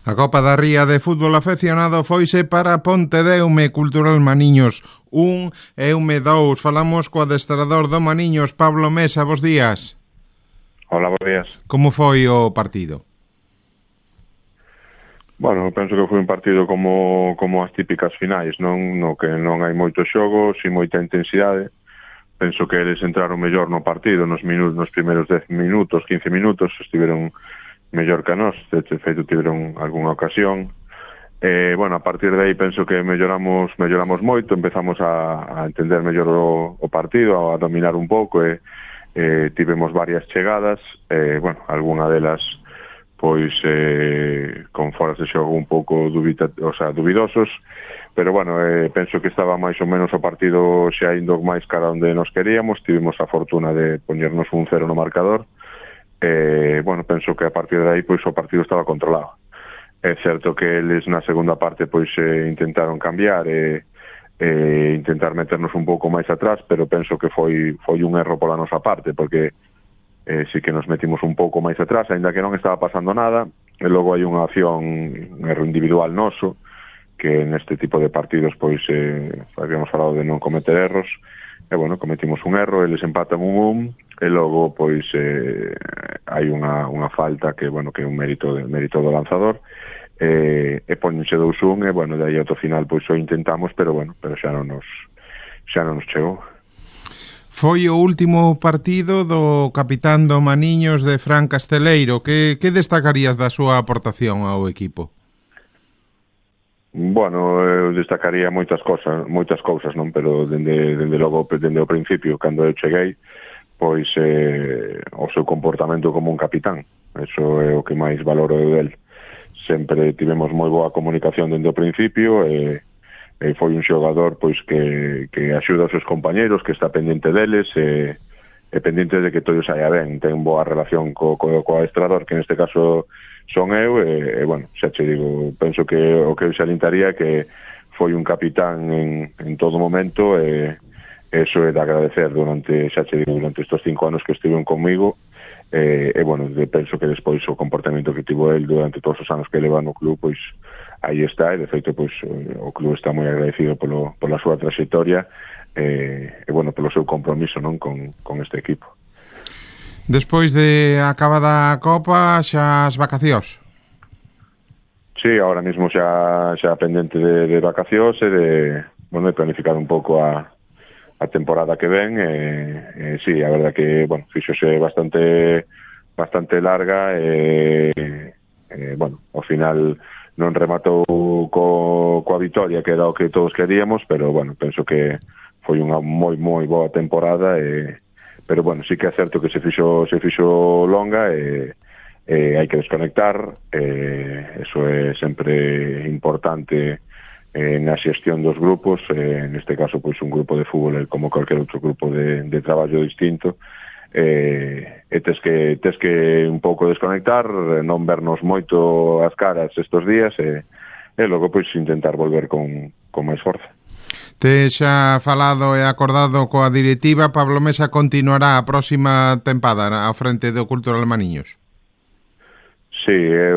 A Copa da Ría de Fútbol Afeccionado foise para Pontedeume Cultural Maniños 1 e Eume 2. Falamos co adestrador do Maniños, Pablo Mesa. Bos días. Hola, bos días. Como foi o partido? Bueno, penso que foi un partido como as típicas finais, no que non hai moito xogo, si moita intensidade. Penso que eles entraron mellor no partido nos primeiros 10 minutos, 15 minutos, estiveron mellor que nós, de feito tiveron algunha ocasión. Bueno, a partir de aí penso que melloramos moito, empezamos a entender mellor o partido, a dominar un pouco, tivemos varias chegadas, bueno, algunha delas pois con foras de xogo un pouco dubidosos, pero bueno, penso que estaba máis ou menos o partido xa indo máis cara onde nos queríamos. Tivemos a fortuna de poñernos un 0 no marcador. Bueno, penso que a partir de aí pois o partido estaba controlado. É certo que eles na segunda parte pois intentaron cambiar e intentar meternos un pouco máis atrás, pero penso que foi un erro pola nosa parte, porque sí que nos metimos un pouco máis atrás, aínda que non estaba pasando nada, e logo hai unha acción, un erro individual noso, que neste tipo de partidos pois habíamos falado de non cometer erros, e bueno, cometimos un erro, eles empatan un 1, e logo pois hai unha falta que, bueno, que é un mérito do lanzador, e ponense 2-1, e bueno, de aí ao final pois o intentamos, pero bueno, xa non nos chegou. Foi o último partido do capitán do Maniños, de Fran Casteleiro. Que destacarías da súa aportación ao equipo? Bueno, eu destacaría moitas cousas, non? Pero dende logo, dende o principio, cando eu cheguei, pois o seu comportamento como un capitán. Eso é o que máis valoro del. Sempre tivemos moi boa comunicación dende o principio, e foi un xogador pois que axuda aos seus compañeiros, que está pendente deles, e pendente de que todo saia ben. Ten boa relación co adestrador, que neste caso son eu, e bueno, xa che digo, penso que o que eu salientaría que foi un capitán en todo momento, e eso é de agradecer durante estes 5 anos que estiven comigo, e bueno, penso que despois o comportamento que tivo el durante todos os anos que leva no club, pois aí está, e de feito pois o club está moi agradecido pola súa trayectoria, e bueno, polo seu compromiso, non, con este equipo. Despois de acabada a Copa, xa as vacacións? Sí, ahora mismo xa pendente de vacacións e de planificar un pouco a temporada que ven, sí, a verdad que, bueno, fixose bastante larga, bueno, ao final non rematou coa vitoria, que era o que todos queríamos, pero, bueno, penso que foi unha moi boa temporada, pero, bueno, sí que é certo que se fixo longa, e hai que desconectar, eso é sempre importante na xestión dos grupos, neste caso pois un grupo de fútbol como calquer outro grupo de traballo distinto, tes que un pouco desconectar, non vernos moito as caras estos días, e logo pois intentar volver con máis forza. Te xa falado e acordado coa directiva, Pablo Mesa continuará a próxima tempada ao frente do Cultural Maniños? Sí,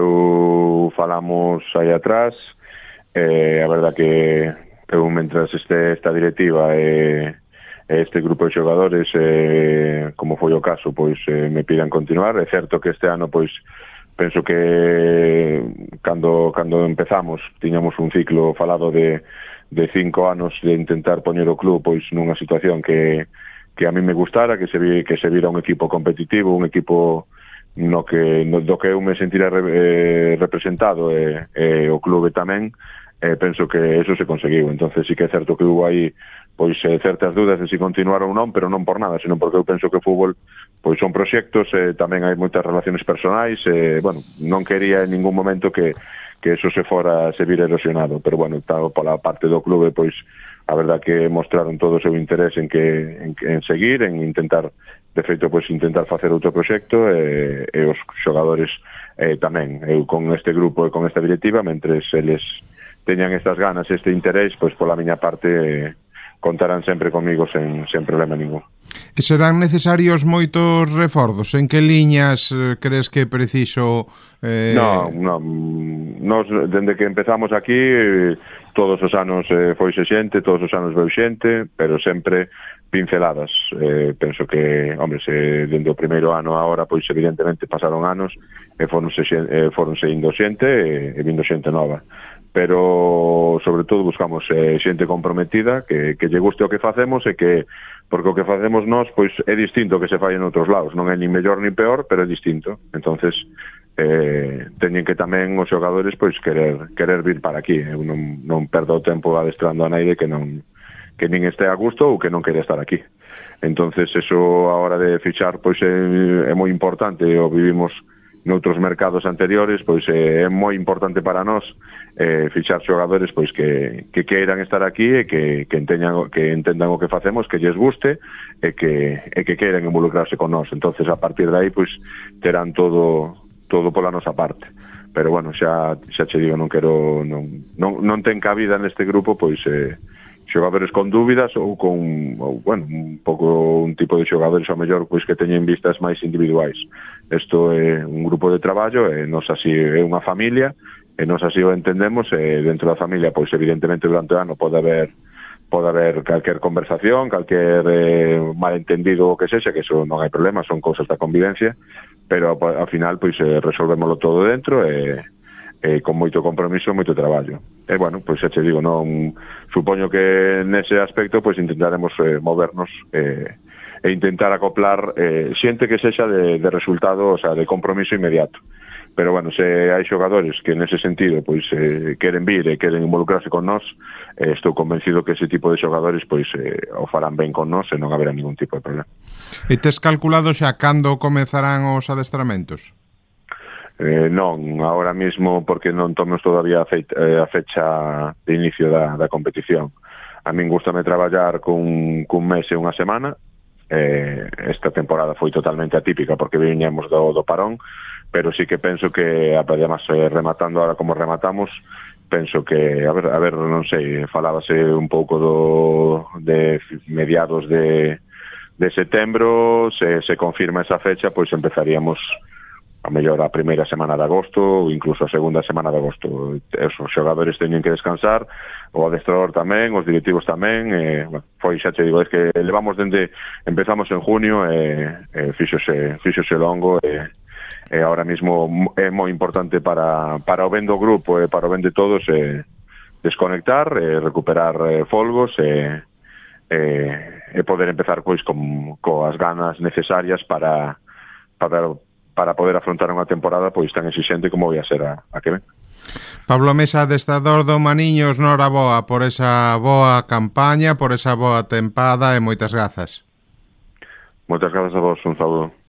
falamos aí atrás. A verdad que eu, mentras esta directiva e este grupo de xogadores, como foi o caso, pois me pidan continuar. É certo que este ano, pois, penso que cando empezamos tiñamos un ciclo falado de 5 anos de intentar poñer o club pois nunha situación que a mí me gustara, que se vira un equipo competitivo, un equipo do que eu me sentira representado, e o clube tamén. Penso que eso se conseguiu. Entonces sí que é certo que hubo aí pois certas dúdas de si continuar ou non, pero non por nada, sino porque eu penso que o fútbol pois son proxectos, tamén hai moitas relaciones personais, bueno, non quería en ningún momento que eso se vira erosionado, pero bueno, pola parte do clube, pois a verdad que mostraron todo o seu interés en seguir, en intentar, de feito, pois intentar facer outro proxecto, e os xogadores tamén. Eu con este grupo e con esta directiva, mentres eles teñan estas ganas, este interés, pois pola miña parte contarán sempre comigo sen problema ningún. E serán necesarios moitos reforzos? En que liñas crees que é preciso? Nos, dende que empezamos aquí, todos os anos foise xente, todos os anos veu xente, pero sempre pinceladas. Penso que, hombre, se dende o primeiro ano a ahora, pois evidentemente pasaron anos e foronse indo xente e vindo xente nova. Pero sobre todo buscamos xente comprometida que lle guste o que facemos e que, porque o que facemos nós pois é distinto que se fai en outros lados, non é ni mellor ni peor, pero é distinto. Entonces teñen que tamén os xogadores pois querer vir para aquí. Eu non perdo o tempo adestrando a naide que nin este a gusto ou que non quere estar aquí. Entonces eso a hora de fichar pois é moi importante, o vivimos noutros mercados anteriores, pois é moi importante para nós fichar xogadores pois que queiran estar aquí e que entendan o que facemos, que lles guste e que queiran involucrarse con nós. Entonces a partir de aí pois terán todo pola nosa parte. Pero bueno, xa che digo, non ten cabida neste grupo pois xogadores con dúbidas ou un pouco un tipo de xogadores ao mellor pois que teñen vistas máis individuais. Isto é un grupo de traballo e nos así é unha familia e nos así o entendemos e dentro da familia pois evidentemente durante o ano pode haber calquer conversación, calquer malentendido o que sexa, que eso non hai problema, son cousas da convivencia, pero ao final pois resolvémolo todo dentro e con moito compromiso, moito traballo. E, bueno, pois xa che digo, non supoño que nese aspecto pois intentaremos movernos e intentar acoplar xente que sexa de resultado, o sea, de compromiso inmediato. Pero, bueno, se hai xogadores que nese sentido pois queren vir e queren involucrarse con nós, estou convencido que ese tipo de xogadores pois o farán ben con nós e non haberá ningún tipo de problema. E tes calculado xa cando comezarán os adestramentos? Non, ahora mismo porque non tomemos todavía a fecha de inicio da competición. A min gustame traballar cun mes e unha semana. Esta temporada foi totalmente atípica porque viñamos do parón, pero sí que penso que, además, rematando ahora como rematamos, penso que, a ver, non sei, falábase un pouco de mediados de setembro, se confirma esa fecha, pois empezaríamos a mellor a primeira semana de agosto ou incluso a segunda semana de agosto. Os xogadores teñen que descansar, o adestrador tamén, os directivos tamén, foi, xa te digo, é que empezamos en junio e fíxose longo e ahora mismo é moi importante para o ben do grupo e para o ben de todos desconectar, recuperar folgos e poder empezar pois coas ganas necesarias para poder afrontar unha temporada pois tan exixente como vai a ser a que ven. Pablo Mesa, adestrador do Maniños, noraboa por esa boa campaña, por esa boa tempada e moitas grazas. Moitas grazas a vos, un saúdo.